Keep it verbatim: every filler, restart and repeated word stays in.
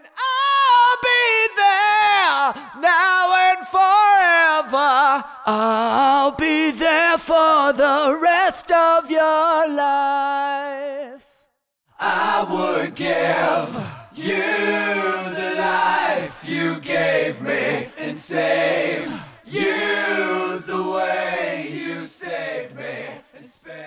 And I'll be there now and forever. I'll be there for the rest of your life. I would give you the life you gave me and save you the way you saved me and spared